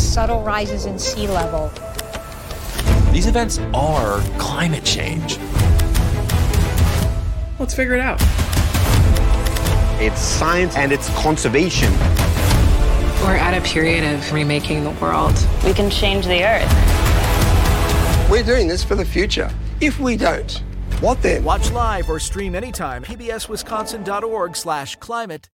subtle rises in sea level. These events are climate change. Let's figure it out. It's science and it's conservation. We're at a period of remaking the world. We can change the earth. We're doing this for the future. If we don't, what then? Watch live or stream anytime. PBSWisconsin.org/climate.